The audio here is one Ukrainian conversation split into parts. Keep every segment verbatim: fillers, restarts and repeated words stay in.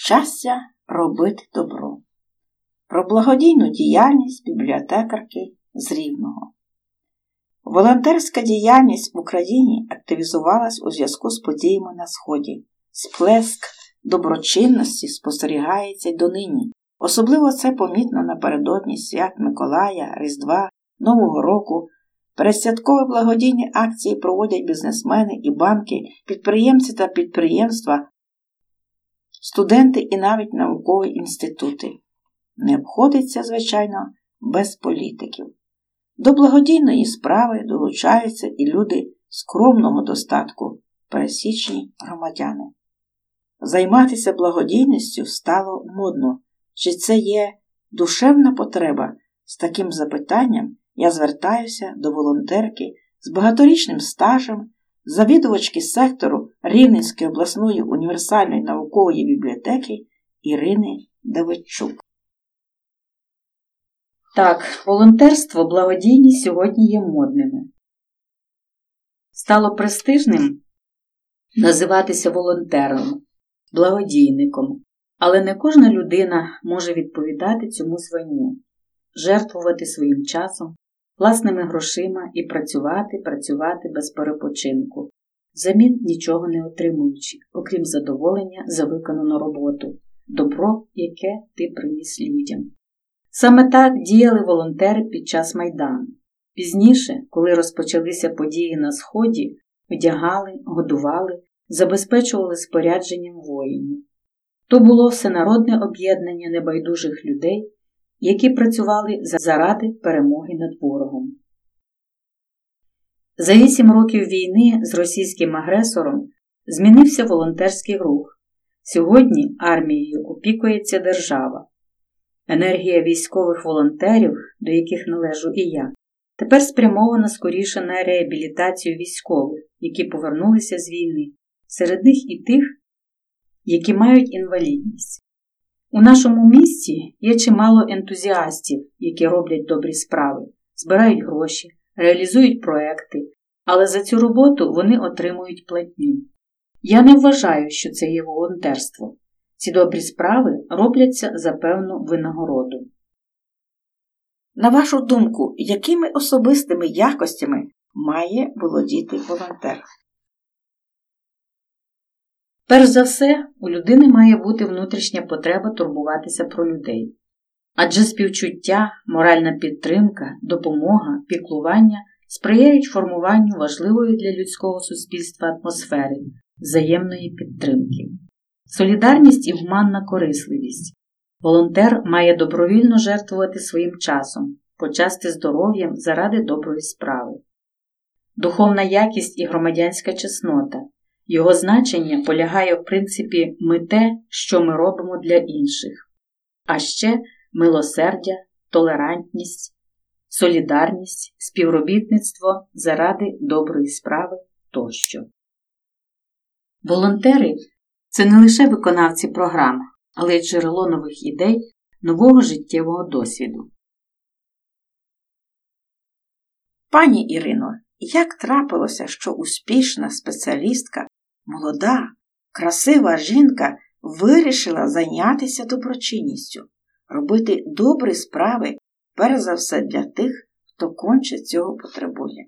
Щастя робити добро. Про благодійну діяльність бібліотекарки з Рівного. Волонтерська діяльність в Україні активізувалась у зв'язку з подіями на Сході. Сплеск доброчинності спостерігається й донині. Особливо це помітно напередодні свят Миколая, Різдва, Нового року. Передсвяткові благодійні акції проводять бізнесмени і банки, підприємці та підприємства, студенти і навіть наукові інститути. Не обходиться, звичайно, без політиків. До благодійної справи долучаються і люди скромного достатку, пересічні громадяни. Займатися благодійністю стало модно. Чи це є душевна потреба? З таким запитанням я звертаюся до волонтерки з багаторічним стажем, завідувачки сектору Рівненської обласної універсальної наукової бібліотеки Ірини Давидчук. Так, волонтерство, благодійність сьогодні є модними. Стало престижним називатися волонтером, благодійником, але не кожна людина може відповідати цьому званню, жертвувати своїм часом, власними грошима і працювати, працювати без перепочинку, взамін нічого не отримуючи, окрім задоволення за виконану роботу, добро, яке ти приніс людям. Саме так діяли волонтери під час Майдану. Пізніше, коли розпочалися події на Сході, одягали, годували, забезпечували спорядженням воїнів. То було всенародне об'єднання небайдужих людей, які працювали заради перемоги над ворогом. За вісім років війни з російським агресором змінився волонтерський рух. Сьогодні армією опікується держава. Енергія військових волонтерів, до яких належу і я, тепер спрямована скоріше на реабілітацію військових, які повернулися з війни. Серед них і тих, які мають інвалідність. У нашому місті є чимало ентузіастів, які роблять добрі справи, збирають гроші, реалізують проекти, але за цю роботу вони отримують платню. Я не вважаю, що це є волонтерство. Ці добрі справи робляться за певну винагороду. На вашу думку, якими особистими якостями має володіти волонтер? Перш за все, у людини має бути внутрішня потреба турбуватися про людей. Адже співчуття, моральна підтримка, допомога, піклування сприяють формуванню важливої для людського суспільства атмосфери взаємної підтримки. Солідарність і гуманна корисливість. Волонтер має добровільно жертвувати своїм часом, почасти здоров'ям заради доброї справи. Духовна якість і громадянська чеснота. Його значення полягає в принципі «ми те, що ми робимо для інших». А ще милосердя, толерантність, солідарність, співробітництво заради доброї справи тощо. Волонтери – це не лише виконавці програм, але й джерело нових ідей, нового життєвого досвіду. Пані Ірино, як трапилося, що успішна спеціалістка, молода, красива жінка вирішила зайнятися доброчинністю, робити добрі справи, перш за все для тих, хто конче цього потребує?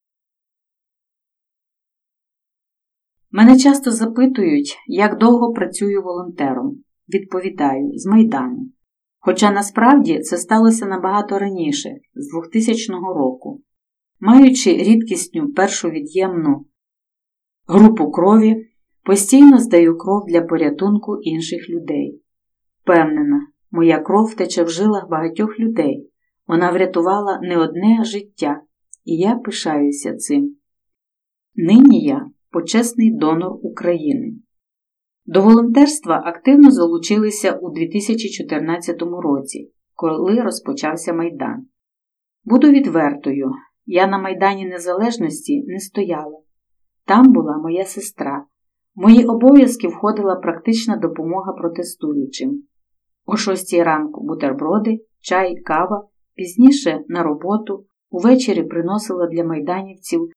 Мене часто запитують, як довго працюю волонтером. Відповідаю, з Майдану. Хоча насправді це сталося набагато раніше, з двохтисячного року. Маючи рідкісну першу від'ємну групу крові, постійно здаю кров для порятунку інших людей. Впевнена, моя кров тече в жилах багатьох людей. Вона врятувала не одне життя, і я пишаюся цим. Нині я почесний донор України. До волонтерства активно залучилися у дві тисячі чотирнадцятому році, коли розпочався Майдан. Буду відвертою, я на Майдані Незалежності не стояла. Там була моя сестра. В мої обов'язки входила практична допомога протестуючим. О шостій ранку бутерброди, чай, кава, пізніше на роботу, увечері приносила для майданівців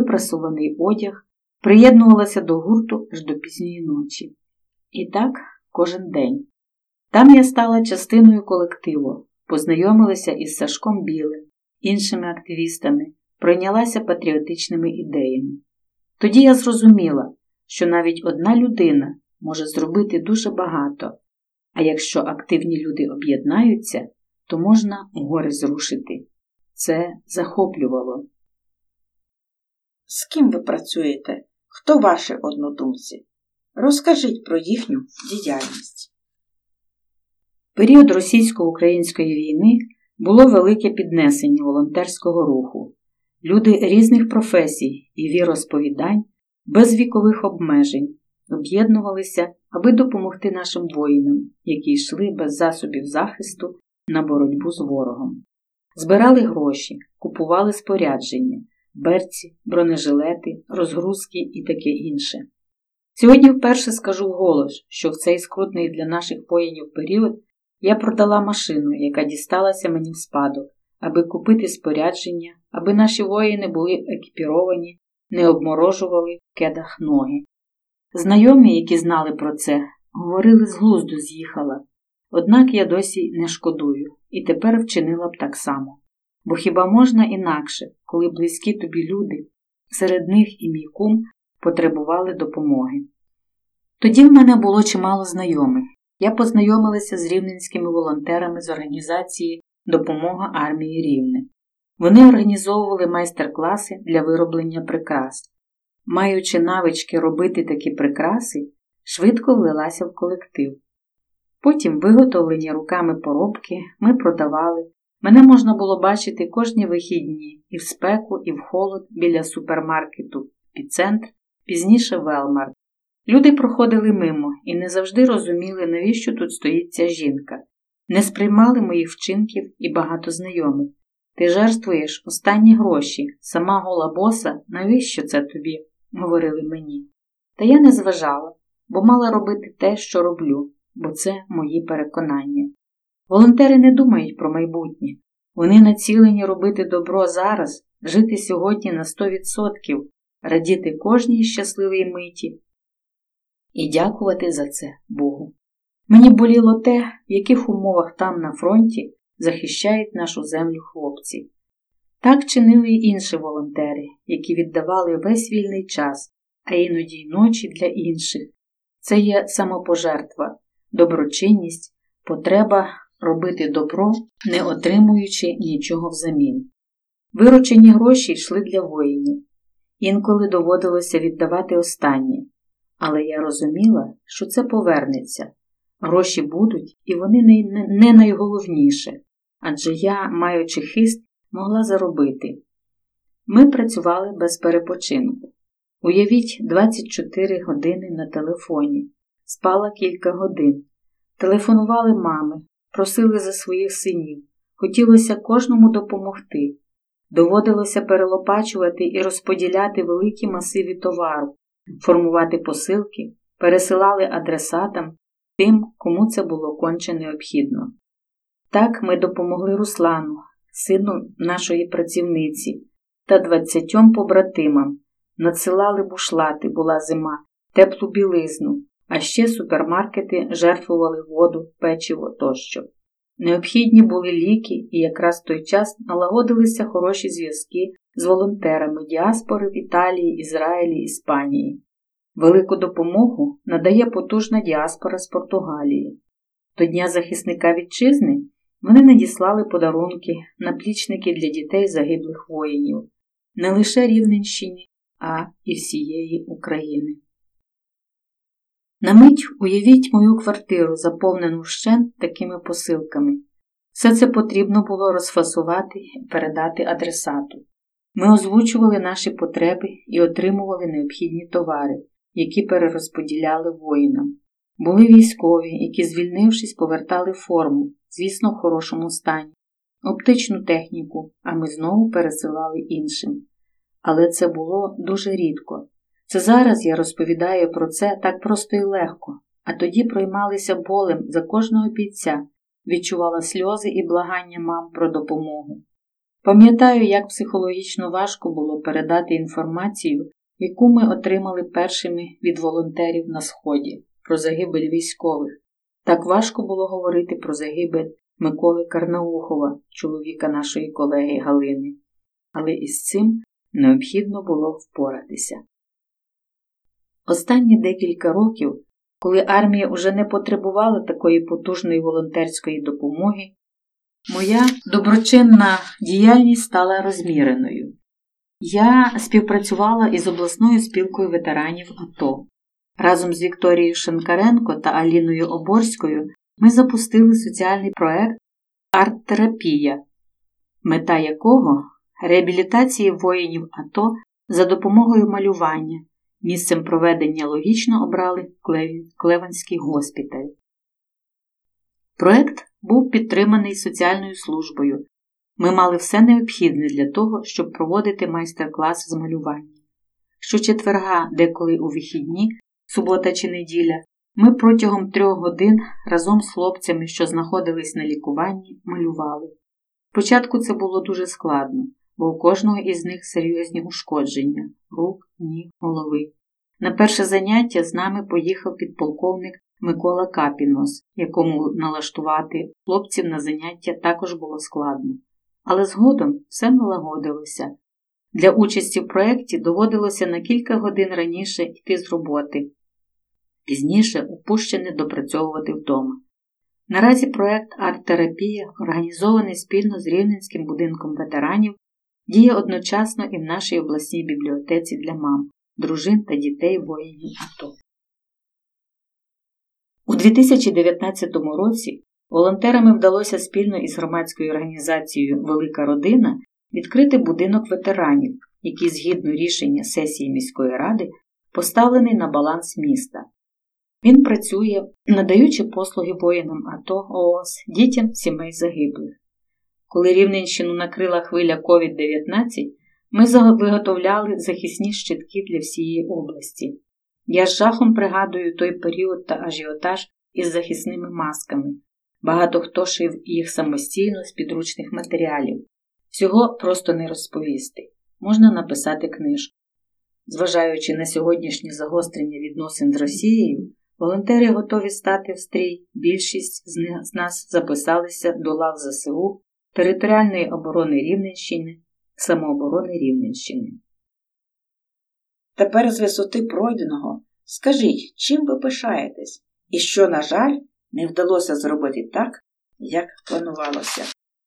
випрасуваний одяг, приєднувалася до гурту аж до пізньої ночі. І так, кожен день. Там я стала частиною колективу, познайомилася із Сашком Білим, іншими активістами, пройнялася патріотичними ідеями. Тоді я зрозуміла, що навіть одна людина може зробити дуже багато, а якщо активні люди об'єднаються, то можна гори зрушити. Це захоплювало. З ким ви працюєте? Хто ваші однодумці? Розкажіть про їхню діяльність. В період російсько-української війни було велике піднесення волонтерського руху. Люди різних професій і віросповідань, без вікових обмежень, об'єднувалися, аби допомогти нашим воїнам, які йшли без засобів захисту на боротьбу з ворогом. Збирали гроші, купували спорядження, берці, бронежилети, розгрузки і таке інше. Сьогодні вперше скажу вголос, що в цей скрутний для наших воїнів період я продала машину, яка дісталася мені в спадок, аби купити спорядження, аби наші воїни були екіпіровані, не обморожували в кедах ноги. Знайомі, які знали про це, говорили, з глузду з'їхала. Однак я досі не шкодую і тепер вчинила б так само. Бо хіба можна інакше, коли близькі тобі люди, серед них і мій кум, потребували допомоги. Тоді в мене було чимало знайомих. Я познайомилася з рівненськими волонтерами з організації «Допомога армії Рівне». Вони організовували майстер-класи для вироблення прикрас. Маючи навички робити такі прикраси, швидко влилася в колектив. Потім виготовлені руками поробки ми продавали. Мене можна було бачити кожні вихідні і в спеку, і в холод біля супермаркету «Епіцентр», пізніше «Велмарт». Люди проходили мимо і не завжди розуміли, навіщо тут стоїть ця жінка. Не сприймали моїх вчинків і багато знайомих. Ти жертвуєш останні гроші, сама гола боса, навіщо це тобі? Говорили мені. Та я не зважала, бо мала робити те, що роблю, бо це мої переконання. Волонтери не думають про майбутнє. Вони націлені робити добро зараз, жити сьогодні на сто відсотків, радіти кожній щасливій миті і дякувати за це Богу. Мені боліло те, в яких умовах там на фронті захищають нашу землю хлопці. Так чинили й інші волонтери, які віддавали весь вільний час, а іноді й ночі для інших. Це є самопожертва, доброчинність, потреба робити добро, не отримуючи нічого взамін. Виручені гроші йшли для воїнів. Інколи доводилося віддавати останнє. Але я розуміла, що це повернеться. Гроші будуть, і вони не найголовніше, адже я, маючи хист, могла заробити. Ми працювали без перепочинку. Уявіть, двадцять чотири години на телефоні. Спала кілька годин. Телефонували мами, просили за своїх синів. Хотілося кожному допомогти. Доводилося перелопачувати і розподіляти великі масиви товару, формувати посилки, пересилали адресатам, тим, кому це було конче необхідно. Так ми допомогли Руслану, сину нашої працівниці, та двадцятьом побратимам. Надсилали бушлати, була зима, теплу білизну, а ще супермаркети жертвували воду, печиво тощо. Необхідні були ліки, і якраз в той час налагодилися хороші зв'язки з волонтерами діаспори в Італії, Ізраїлі, Іспанії. Велику допомогу надає потужна діаспора з Португалії. До Дня захисника вітчизни вони надіслали подарунки, наплічники для дітей загиблих воїнів. Не лише Рівненщині, а і всієї України. На мить уявіть мою квартиру, заповнену вщент такими посилками. Все це потрібно було розфасувати і передати адресату. Ми озвучували наші потреби і отримували необхідні товари, які перерозподіляли воїнам. Були військові, які, звільнившись, повертали форму, звісно, в хорошому стані, оптичну техніку, а ми знову пересилали іншим. Але це було дуже рідко. Це зараз я розповідаю про це так просто і легко, а тоді проймалися болем за кожного бійця, відчувала сльози і благання мам про допомогу. Пам'ятаю, як психологічно важко було передати інформацію, яку ми отримали першими від волонтерів на Сході, про загибель військових, Так важко було говорити про загибель Миколи Карнаухова, чоловіка нашої колеги Галини. Але із цим необхідно було впоратися. Останні декілька років, коли армія уже не потребувала такої потужної волонтерської допомоги, моя доброчинна діяльність стала розміреною. Я співпрацювала із обласною спілкою ветеранів АТО. Разом з Вікторією Шинкаренко та Аліною Оборською ми запустили соціальний проект «Арт-терапія», мета якого – реабілітації воїнів АТО за допомогою малювання. Місцем проведення логічно обрали Клевенський госпіталь. Проект був підтриманий соціальною службою. Ми мали все необхідне для того, щоб проводити майстер-клас з малювання. Щочетверга, деколи у вихідні, субота чи неділя, ми протягом трьох годин разом з хлопцями, що знаходились на лікуванні, малювали. Спочатку це було дуже складно, бо у кожного із них серйозні ушкодження – рук, ніг, голови. На перше заняття з нами поїхав підполковник Микола Капінос, якому налаштувати хлопців на заняття також було складно. Але згодом все налагодилося. Для участі в проєкті доводилося на кілька годин раніше йти з роботи. Пізніше упущене допрацьовувати вдома. Наразі проєкт «Арт-терапія», організований спільно з Рівненським будинком ветеранів, діє одночасно і в нашій обласній бібліотеці для мам, дружин та дітей воїнів АТО. У дві тисячі дев'ятнадцятому році волонтерами вдалося спільно із громадською організацією «Велика родина» відкрити будинок ветеранів, який згідно рішення сесії міської ради поставлений на баланс міста. Він працює, надаючи послуги воїнам АТО, ООС, дітям сімей загиблих. Коли Рівненщину накрила хвиля ковід дев'ятнадцять, ми виготовляли захисні щитки для всієї області. Я з жахом пригадую той період та ажіотаж із захисними масками. Багато хто шив їх самостійно з підручних матеріалів. Всього просто не розповісти. Можна написати книжку. Зважаючи на сьогоднішнє загострення відносин з Росією, волонтери готові стати в стрій. Більшість з нас записалися до лав ЗСУ, Територіальної оборони Рівненщини, Самооборони Рівненщини. Тепер з висоти пройденого скажіть, чим ви пишаєтесь і що, на жаль, не вдалося зробити так, як планувалося?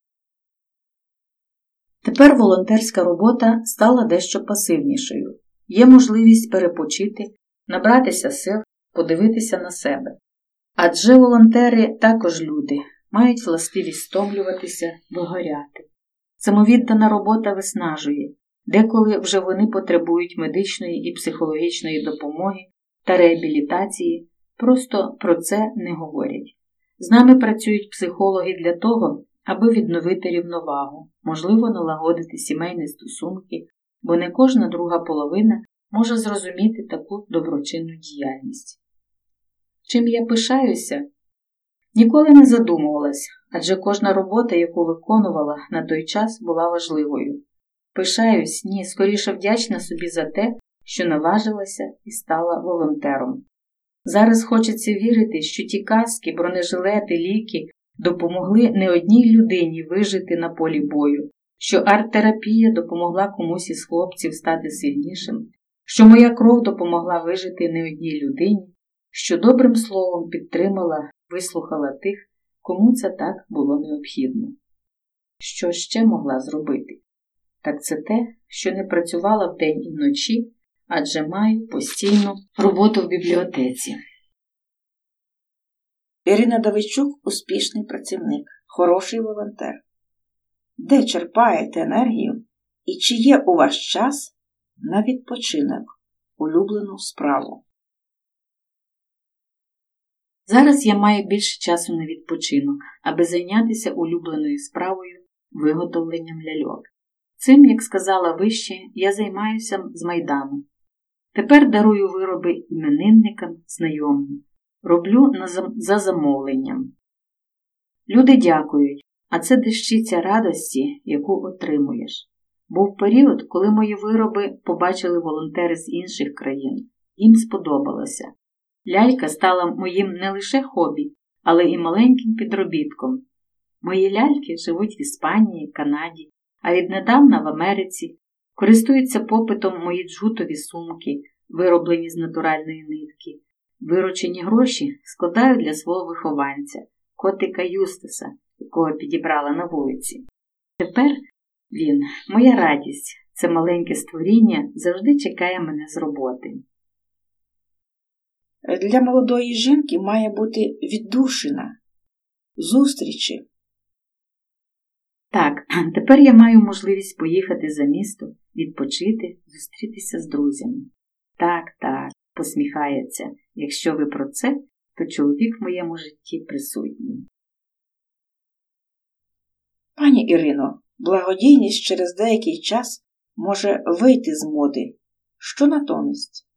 Тепер волонтерська робота стала дещо пасивнішою. Є можливість перепочити, набратися сил, подивитися на себе. Адже волонтери також люди, мають властивість стомлюватися, вигоряти. Самовіддана робота виснажує, деколи вже вони потребують медичної і психологічної допомоги та реабілітації, просто про це не говорять. З нами працюють психологи для того, аби відновити рівновагу, можливо налагодити сімейні стосунки, бо не кожна друга половина може зрозуміти таку доброчинну діяльність. Чим я пишаюся? Ніколи не задумувалась, адже кожна робота, яку виконувала на той час, була важливою. Пишаюсь, ні, скоріше вдячна собі за те, що наважилася і стала волонтером. Зараз хочеться вірити, що ті каски, бронежилети, ліки допомогли не одній людині вижити на полі бою, що арт-терапія допомогла комусь із хлопців стати сильнішим, що моя кров допомогла вижити не одній людині, що добрим словом підтримала, вислухала тих, кому це так було необхідно. Що ще могла зробити? Так це те, що не працювала вдень і вночі, адже маю постійну роботу в бібліотеці. Ірина Давидчук – успішний працівник, хороший волонтер. Де черпаєте енергію і чи є у вас час на відпочинок, улюблену справу? Зараз я маю більше часу на відпочинок, аби зайнятися улюбленою справою – виготовленням ляльок. Цим, як сказала вище, я займаюся з Майдану. Тепер дарую вироби іменинникам, знайомим. Роблю за замовленням. Люди дякують, а це дещиця радості, яку отримуєш. Був період, коли мої вироби побачили волонтери з інших країн. Їм сподобалося. Лялька стала моїм не лише хобі, але і маленьким підробітком. Мої ляльки живуть в Іспанії, Канаді, а віднедавна в Америці. Користуються попитом мої джутові сумки, вироблені з натуральної нитки. Виручені гроші складаю для свого вихованця, котика Юстаса, якого підібрала на вулиці. Тепер він, моя радість, це маленьке створіння, завжди чекає мене з роботи. Для молодої жінки має бути віддушина, зустрічі. Так, тепер я маю можливість поїхати за місто, відпочити, зустрітися з друзями. Так, так, посміхається. Якщо ви про це, то чоловік в моєму житті присутній. Пані Ірино, благодійність через деякий час може вийти з моди. Що натомість?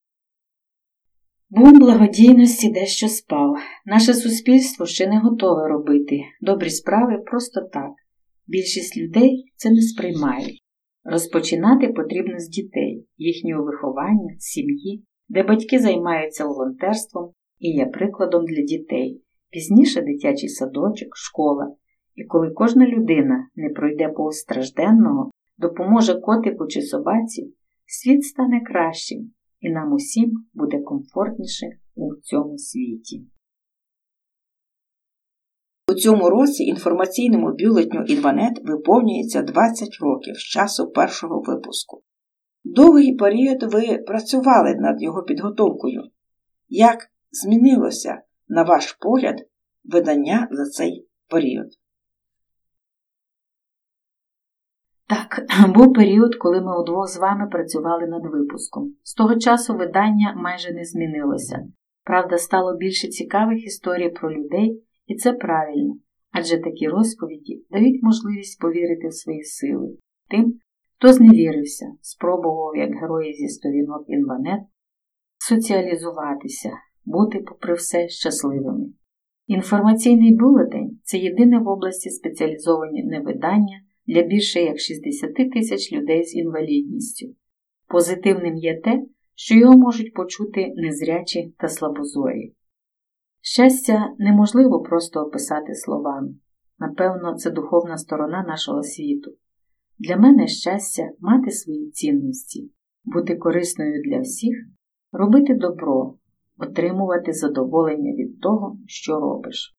Бум благодійності дещо спав. Наше суспільство ще не готове робити добрі справи просто так. Більшість людей це не сприймають. Розпочинати потрібно з дітей, їхнього виховання, сім'ї, де батьки займаються волонтерством і є прикладом для дітей. Пізніше дитячий садочок, школа. І коли кожна людина не пройде повз стражденного, допоможе котику чи собаці, світ стане кращим, і нам усім буде комфортніше у цьому світі. У цьому році інформаційному бюлетню «Інванет» виповнюється двадцять років з часу першого випуску. Довгий період ви працювали над його підготовкою. Як змінилося, на ваш погляд, видання за цей період? Так, був період, коли ми удвох з вами працювали над випуском. З того часу видання майже не змінилося. Правда, стало більше цікавих історій про людей, і це правильно, адже такі розповіді дають можливість повірити в свої сили. Тим, хто зневірився, спробував, як герої зі сторінок «Інванет», соціалізуватися, бути, попри все, щасливими. Інформаційний бюлетень – це єдине в області спеціалізоване видання для більше як шістдесят тисяч людей з інвалідністю. Позитивним є те, що його можуть почути незрячі та слабозорі. Щастя неможливо просто описати словами. Напевно, це духовна сторона нашого світу. Для мене щастя – мати свої цінності, бути корисною для всіх, робити добро, отримувати задоволення від того, що робиш.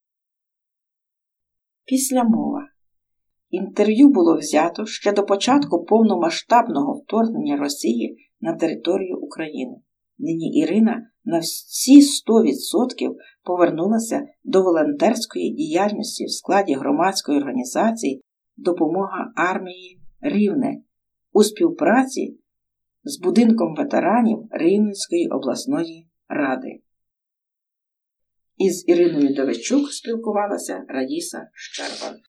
Післямова. Інтерв'ю було взято ще до початку повномасштабного вторгнення Росії на територію України. Нині Ірина на всі сто відсотків повернулася до волонтерської діяльності в складі громадської організації «Допомога армії Рівне» у співпраці з будинком ветеранів Рівненської обласної ради. Із Іриною Довечук спілкувалася Раїса Щербан.